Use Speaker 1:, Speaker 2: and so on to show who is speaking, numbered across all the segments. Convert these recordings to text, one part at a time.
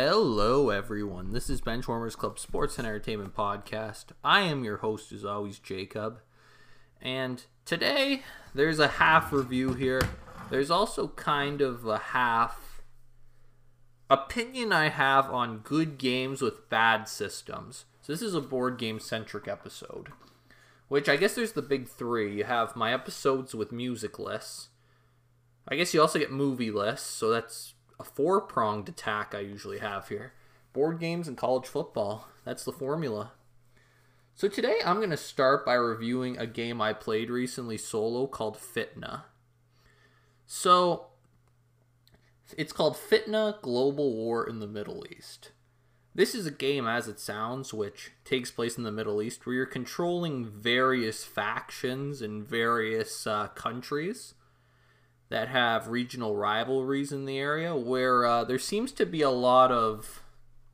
Speaker 1: Hello, everyone. This is Benchwarmers Club Sports and Entertainment Podcast. I am your host, as always, Jacob. And today, there's a half review here. There's also kind of a half opinion I have on good games with bad systems. So this is a board game-centric episode, which I guess there's the big three. You have my episodes with music lists. I guess you also get movie lists, so that's a four-pronged attack I usually have here. Board games and college football. That's the formula. So today I'm going to start by reviewing a game I played recently solo called Fitna. So it's called Fitna Global War in the Middle East. This is a game, as it sounds, which takes place in the Middle East, where you're controlling various factions in various countries that have regional rivalries in the area, where there seems to be a lot of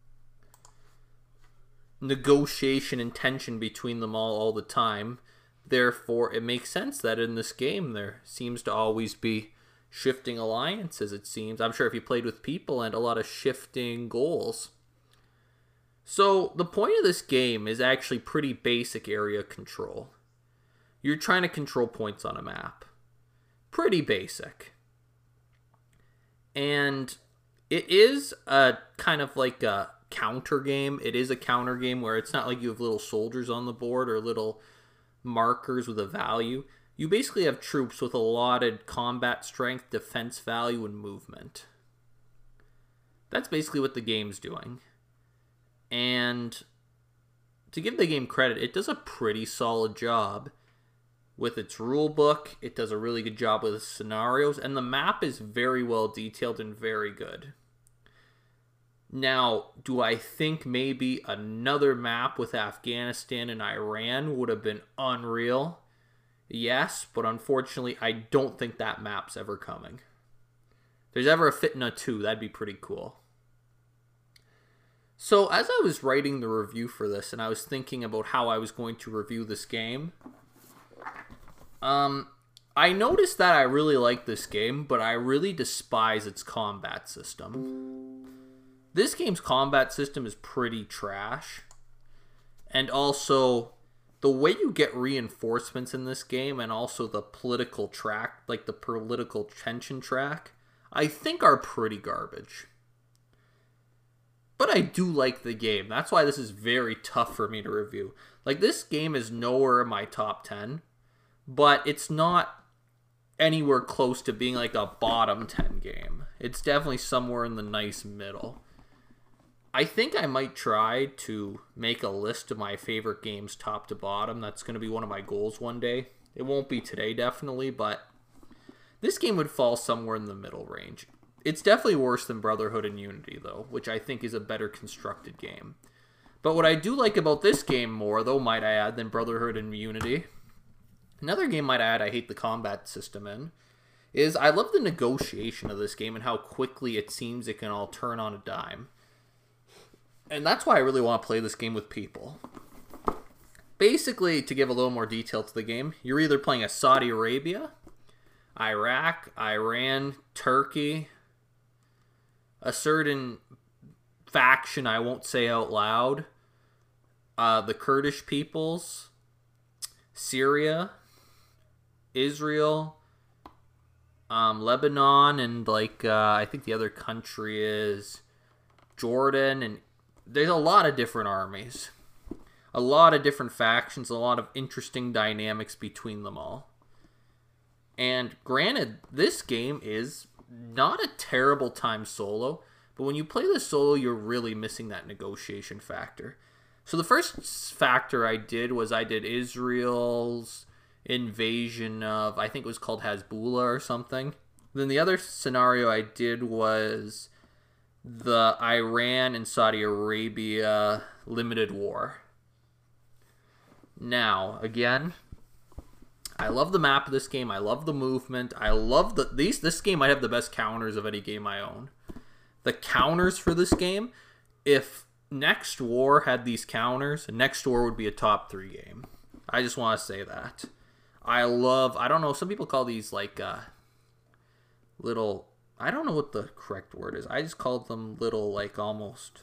Speaker 1: negotiation and tension between them all the time. Therefore, it makes sense that in this game there seems to always be shifting alliances, it seems. I'm sure if you played with people, and a lot of shifting goals. So, the point of this game is actually pretty basic area control. You're trying to control points on a map. Pretty basic. And it is a kind of like a counter game. It is a counter game where it's not like you have little soldiers on the board or little markers with a value. You basically have troops with allotted combat strength, defense value, and movement. That's basically what the game's doing. And to give the game credit, it does a pretty solid job with its rule book. It does a really good job with the scenarios, and the map is very well detailed and very good. Now, do I think maybe another map with Afghanistan and Iran would have been unreal? Yes, but unfortunately, I don't think that map's ever coming. If there's ever a Fitna 2, that'd be pretty cool. So, as I was writing the review for this, and I was thinking about how I was going to review this game, I noticed that I really like this game, but I really despise its combat system. This game's combat system is pretty trash. And also, the way you get reinforcements in this game, and also the political track, like the political tension track, I think are pretty garbage. But I do like the game. That's why this is very tough for me to review. Like, this game is nowhere in my top 10. But it's not anywhere close to being like a bottom 10 game. It's definitely somewhere in the nice middle. I think I might try to make a list of my favorite games top to bottom. That's going to be one of my goals one day. It won't be today, definitely, but this game would fall somewhere in the middle range. It's definitely worse than Brotherhood and Unity, though, which I think is a better constructed game. But what I do like about this game more, though, might I add, than Brotherhood and Unity, another game might add I hate the combat system in, is I love the negotiation of this game and how quickly it seems it can all turn on a dime. And that's why I really want to play this game with people. Basically, to give a little more detail to the game, you're either playing as Saudi Arabia, Iraq, Iran, Turkey, a certain faction I won't say out loud, the Kurdish peoples, Syria, Israel, Lebanon, and I think the other country is Jordan, and there's a lot of different armies, a lot of different factions, a lot of interesting dynamics between them all. And granted, this game is not a terrible time solo, but when you play this solo, you're really missing that negotiation factor. So the first factor I did Israel's invasion of, I think it was called Hezbollah or something. Then the other scenario I did was the Iran and Saudi Arabia limited war. Now, again, I love the map of this game. I love the movement. I love this game might have the best counters of any game I own. The counters for this game, if Next War had these counters, Next War would be a top 3 game. I just want to say that. I don't know, some people call these little I don't know what the correct word is. I just called them little, like, almost,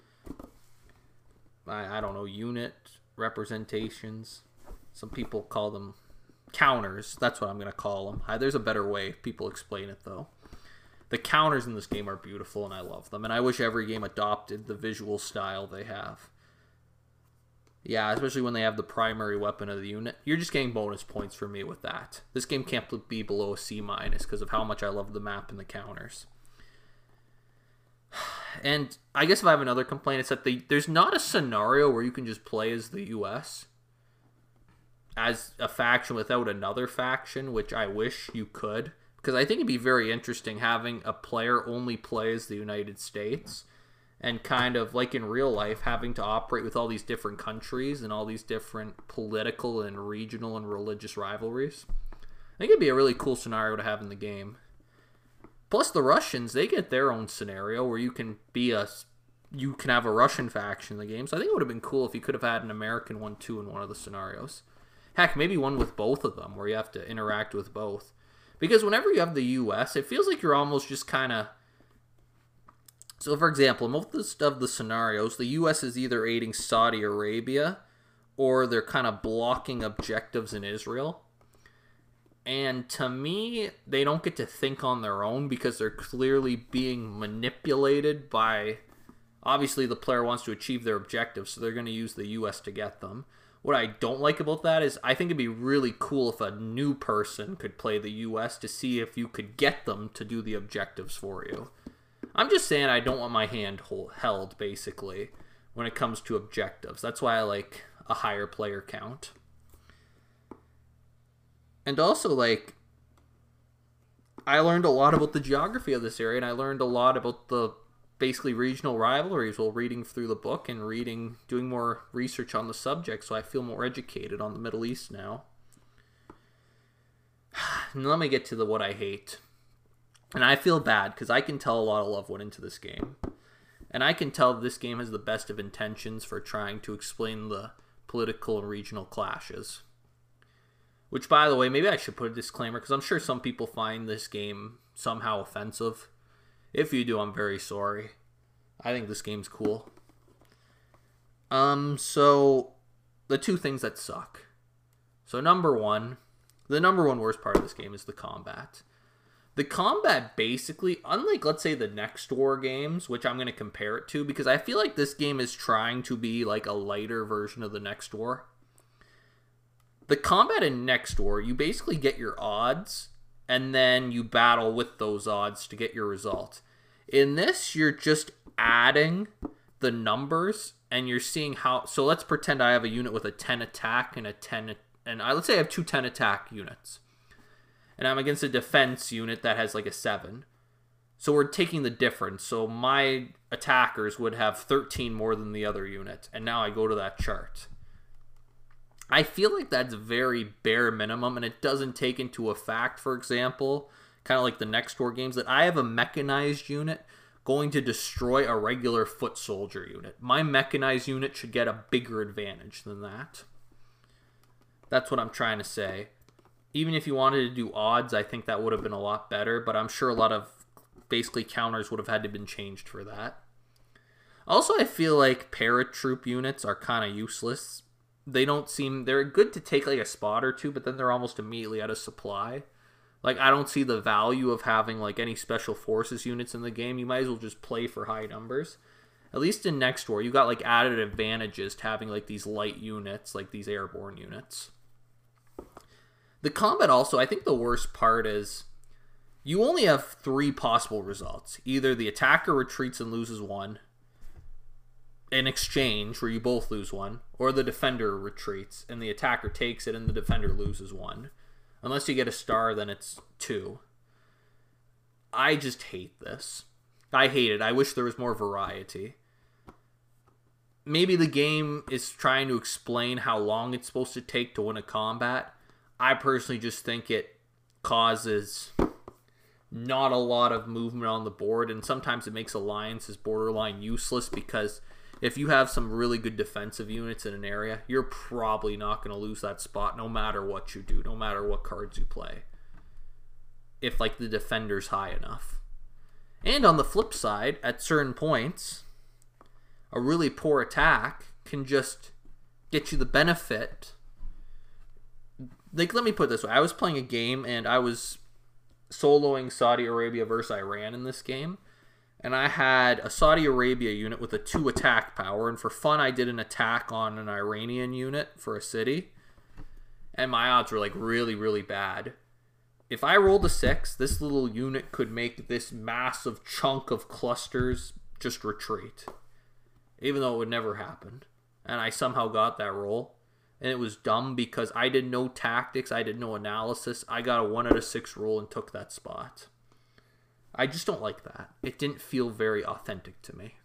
Speaker 1: I don't know, unit representations. Some people call them counters. That's what I'm going to call them. There's a better way people explain it, though. The counters in this game are beautiful, and I love them. And I wish every game adopted the visual style they have. Yeah, especially when they have the primary weapon of the unit. You're just getting bonus points for me with that. This game can't be below a C- because of how much I love the map and the counters. And I guess if I have another complaint, it's that there's not a scenario where you can just play as the US as a faction without another faction, which I wish you could. Because I think it'd be very interesting having a player only play as the United States and kind of, like in real life, having to operate with all these different countries and all these different political and regional and religious rivalries. I think it'd be a really cool scenario to have in the game. Plus, the Russians, they get their own scenario where you can have a Russian faction in the game. So I think it would have been cool if you could have had an American one too in one of the scenarios. Heck, maybe one with both of them where you have to interact with both. Because whenever you have the US, it feels like you're almost just kind of... So, for example, in most of the scenarios, the US is either aiding Saudi Arabia or they're kind of blocking objectives in Israel. And to me, they don't get to think on their own because they're clearly being manipulated by... Obviously, the player wants to achieve their objectives, so they're going to use the US to get them. What I don't like about that is I think it'd be really cool if a new person could play the US to see if you could get them to do the objectives for you. I'm just saying I don't want my hand held, basically, when it comes to objectives. That's why I like a higher player count. And also, like, I learned a lot about the geography of this area, and I learned a lot about the basically regional rivalries while reading through the book and doing more research on the subject, so I feel more educated on the Middle East now. And let me get to what I hate. And I feel bad because I can tell a lot of love went into this game. And I can tell this game has the best of intentions for trying to explain the political and regional clashes. Which, by the way, maybe I should put a disclaimer because I'm sure some people find this game somehow offensive. If you do, I'm very sorry. I think this game's cool. So, the two things that suck. So, the number one worst part of this game is the combat. The combat basically, unlike, let's say, the Next War games, which I'm going to compare it to, because I feel like this game is trying to be like a lighter version of the Next War. The combat in Next War, you basically get your odds, and then you battle with those odds to get your result. In this, you're just adding the numbers, and you're seeing how... So let's pretend I have a unit with a 10 attack and a 10... let's say I have two 10 attack units. And I'm against a defense unit that has like a 7. So we're taking the difference. So my attackers would have 13 more than the other unit. And now I go to that chart. I feel like that's very bare minimum, and it doesn't take into effect, for example, kind of like the Next War games, that I have a mechanized unit going to destroy a regular foot soldier unit. My mechanized unit should get a bigger advantage than that. That's what I'm trying to say. Even if you wanted to do odds, I think that would have been a lot better, but I'm sure a lot of basically counters would have had to been changed for that. Also, I feel like paratroop units are kind of useless. They're good to take like a spot or two, but then they're almost immediately out of supply. Like, I don't see the value of having like any special forces units in the game. You might as well just play for high numbers. At least in Next War, you got like added advantages to having like these light units, like these airborne units. The combat also, I think the worst part is you only have 3 possible results. Either the attacker retreats and loses 1, an exchange where you both lose 1, or the defender retreats and the attacker takes it and the defender loses 1. Unless you get a star, then it's 2. I just hate this. I hate it. I wish there was more variety. Maybe the game is trying to explain how long it's supposed to take to win a combat. I personally just think it causes not a lot of movement on the board, and sometimes it makes alliances borderline useless because if you have some really good defensive units in an area, you're probably not going to lose that spot no matter what you do, no matter what cards you play. If, like, the defender's high enough. And on the flip side, at certain points, a really poor attack can just get you the benefit. Like, let me put it this way. I was playing a game and I was soloing Saudi Arabia versus Iran in this game. And I had a Saudi Arabia unit with a 2 attack power. And for fun, I did an attack on an Iranian unit for a city. And my odds were like really, really bad. If I rolled a 6, this little unit could make this massive chunk of clusters just retreat. Even though it would never happen. And I somehow got that roll. And it was dumb because I did no tactics. I did no analysis. I got a 1 out of 6 roll and took that spot. I just don't like that. It didn't feel very authentic to me.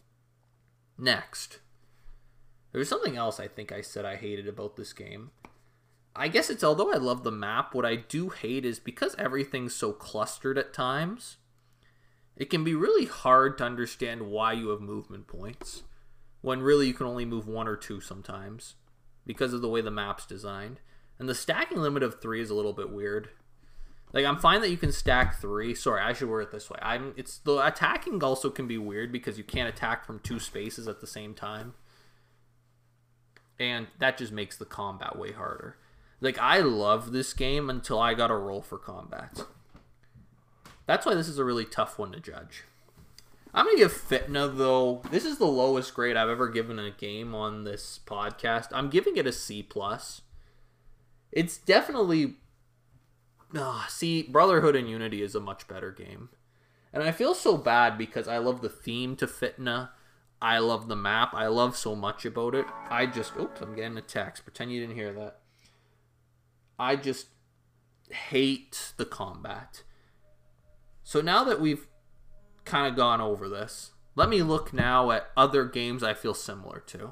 Speaker 1: Next. There's something else I think I said I hated about this game. I guess it's, although I love the map, what I do hate is because everything's so clustered at times, it can be really hard to understand why you have movement points, when really you can only move 1 or 2 sometimes, because of the way the map's designed. And the stacking limit of 3 is a little bit weird. Like, I'm fine that you can stack 3. Sorry, I should word it this way. It's the attacking also can be weird because you can't attack from 2 spaces at the same time. And that just makes the combat way harder. Like, I love this game until I got a roll for combat. That's why this is a really tough one to judge. I'm going to give Fitna, though. This is the lowest grade I've ever given a game on this podcast. I'm giving it a C+. It's definitely... see, Brotherhood and Unity is a much better game. And I feel so bad because I love the theme to Fitna. I love the map. I love so much about it. Oops, I'm getting a text. Pretend you didn't hear that. I just hate the combat. So now that we've kind of gone over this, let me look now at other games I feel similar to.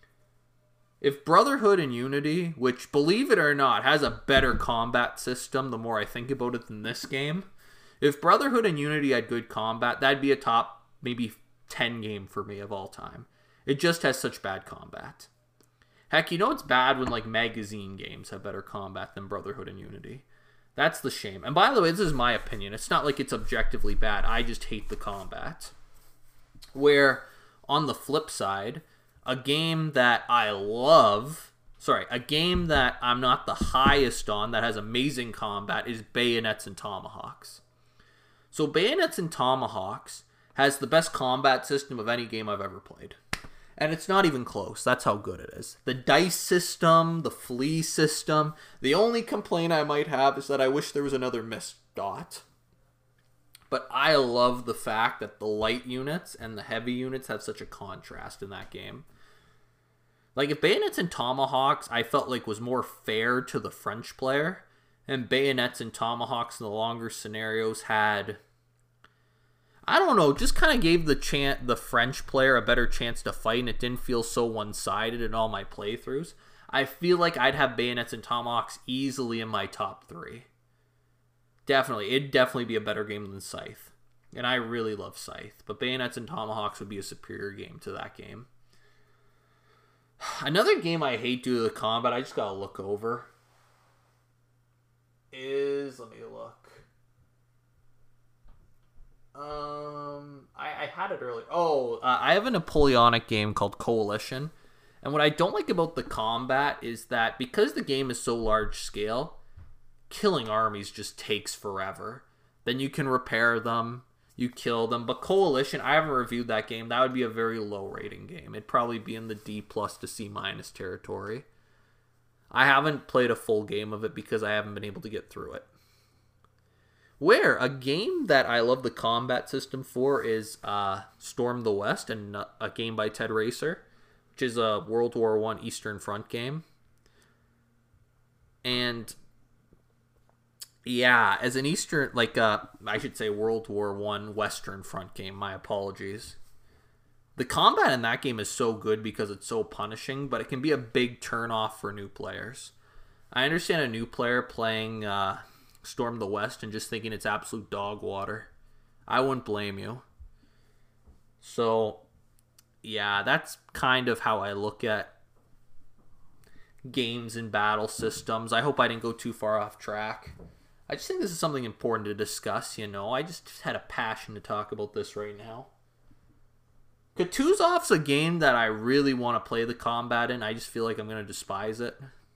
Speaker 1: If Brotherhood and Unity, which, believe it or not, has a better combat system the more I think about it than this game, if Brotherhood and Unity had good combat, that'd be a top maybe 10 game for me of all time. It just has such bad combat. Heck, you know it's bad when like magazine games have better combat than Brotherhood and Unity. That's the shame. And by the way, this is my opinion. It's not like it's objectively bad. I just hate the combat. Where, on the flip side, a game that I love, a game that I'm not the highest on that has amazing combat is Bayonets and Tomahawks. So Bayonets and Tomahawks has the best combat system of any game I've ever played. And it's not even close. That's how good it is. The dice system, the flea system. The only complaint I might have is that I wish there was another missed dot. But I love the fact that the light units and the heavy units have such a contrast in that game. Like, if Bayonets and Tomahawks, I felt like was more fair to the French player. And Bayonets and Tomahawks in the longer scenarios had... I don't know, just kind of gave the French player a better chance to fight, and it didn't feel so one-sided in all my playthroughs. I feel like I'd have Bayonets and Tomahawks easily in my top 3. Definitely. It'd definitely be a better game than Scythe. And I really love Scythe. But Bayonets and Tomahawks would be a superior game to that game. Another game I hate due to the combat, I just gotta look over, is... Let me look. I had it earlier. I have a Napoleonic game called Coalition. And what I don't like about the combat is that because the game is so large scale, killing armies just takes forever. Then you can repair them, you kill them. But Coalition, I haven't reviewed that game. That would be a very low rating game. It'd probably be in the D+ to C- territory. I haven't played a full game of it because I haven't been able to get through it. Where a game that I love the combat system for is Storm the West, and a game by Ted Racer, which is a World War I Eastern Front game. And yeah, as an Eastern, I should say World War I Western Front game, my apologies. The combat in that game is so good because it's so punishing, but it can be a big turnoff for new players. I understand a new player playing Storm the West and just thinking it's absolute dog water. I wouldn't blame you. So, yeah, that's kind of how I look at games and battle systems. I hope I didn't go too far off track. I just think this is something important to discuss, you know. I just had a passion to talk about this right now. Kutuzov's a game that I really want to play the combat in. I just feel like I'm going to despise it.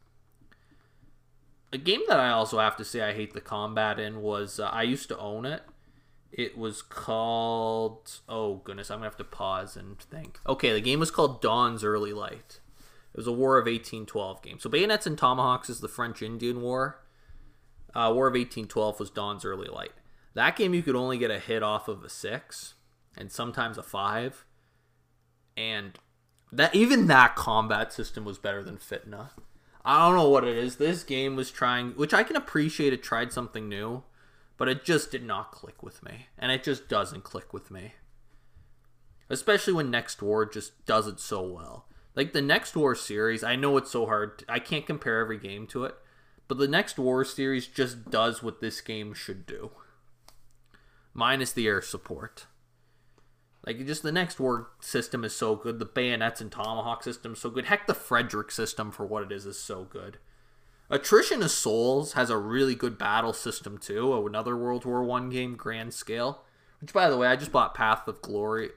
Speaker 1: A game that I also have to say I hate the combat in was, I used to own it. It was called, oh goodness, I'm going to have to pause and think. Okay, the game was called Dawn's Early Light. It was a War of 1812 game. So Bayonets and Tomahawks is the French-Indian War. War of 1812 was Dawn's Early Light. That game you could only get a hit off of a 6 and sometimes a 5. And even that combat system was better than Fitna. I don't know what it is. This game was trying, which I can appreciate, it tried something new, but it just did not click with me. And it just doesn't click with me. Especially when Next War just does it so well. Like the Next War series, I know it's so hard. I can't compare every game to it. But the Next War series just does what this game should do. Minus the air support. Like, just the Next War system is so good. The Bayonets and Tomahawk system is so good. Heck, the Frederick system, for what it is so good. Attrition of Souls has a really good battle system, too. Another World War I game, grand scale. Which, by the way, I just bought Paths of Glory,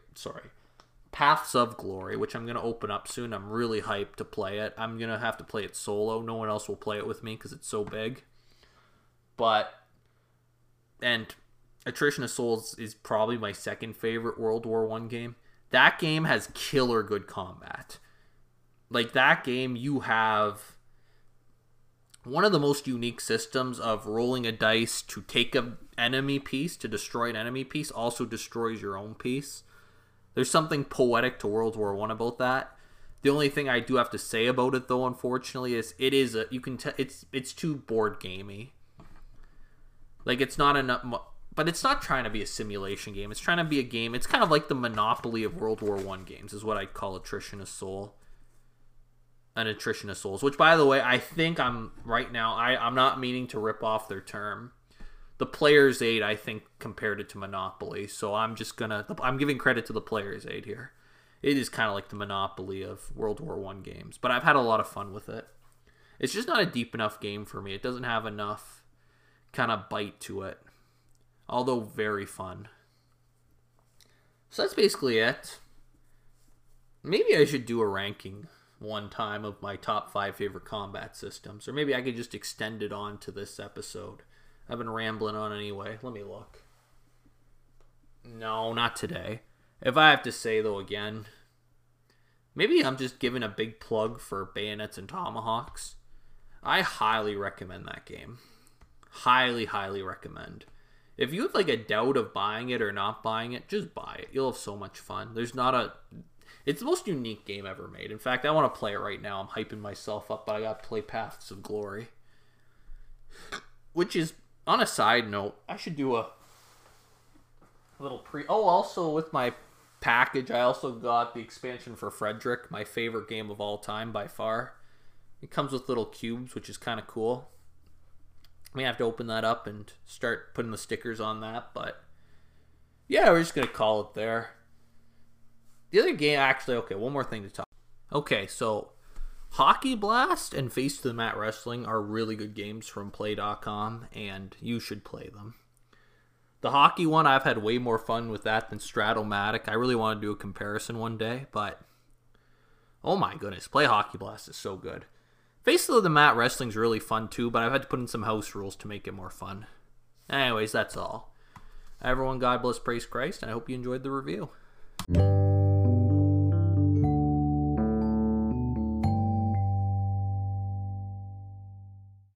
Speaker 1: which I'm going to open up soon. I'm really hyped to play it. I'm going to have to play it solo. No one else will play it with me because it's so big. And Attrition of Souls is probably my second favorite World War I game. That game has killer good combat. Like, that game, you have one of the most unique systems of rolling a dice to take an enemy piece, to destroy an enemy piece, also destroys your own piece. There's something poetic to World War I about that. The only thing I do have to say about it, though, unfortunately, is it's too board gamey. Like, it's not enough, but it's not trying to be a simulation game. It's trying to be a game. It's kind of like the Monopoly of World War I games, is what I'd call Attrition of Souls. An Attrition of Souls, which, by the way, I think I'm not meaning to rip off their term. The Player's Aid, I think, compared it to Monopoly, so I'm giving credit to the Player's Aid here. It is kind of like the Monopoly of World War I games, but I've had a lot of fun with it. It's just not a deep enough game for me. It doesn't have enough kind of bite to it, although very fun. So that's basically it. Maybe I should do a ranking one time of my top 5 favorite combat systems, or maybe I could just extend it on to this episode. I've been rambling on anyway. Let me look. No, not today. If I have to say, though, again, maybe I'm just giving a big plug for Bayonets and Tomahawks. I highly recommend that game. Highly, highly recommend. If you have like a doubt of buying it or not buying it, just buy it. You'll have so much fun. It's the most unique game ever made. In fact, I want to play it right now. I'm hyping myself up, but I got to play Paths of Glory. Which is, on a side note, I should do a little also with my package, I also got the expansion for Frederick, my favorite game of all time by far. It comes with little cubes, which is kind of cool. I may have to open that up and start putting the stickers on that, but yeah, we're just going to call it there. The other game, actually, okay, one more thing to talk. Okay, so Hockey Blast and Face to the Mat Wrestling are really good games from Play.com, and you should play them. The hockey one, I've had way more fun with that than Stratomatic. I really want to do a comparison one day, but oh my goodness, Play Hockey Blast is so good. Face to the Mat Wrestling is really fun too, but I've had to put in some house rules to make it more fun. Anyways, that's all. Everyone, God bless, praise Christ, and I hope you enjoyed the review.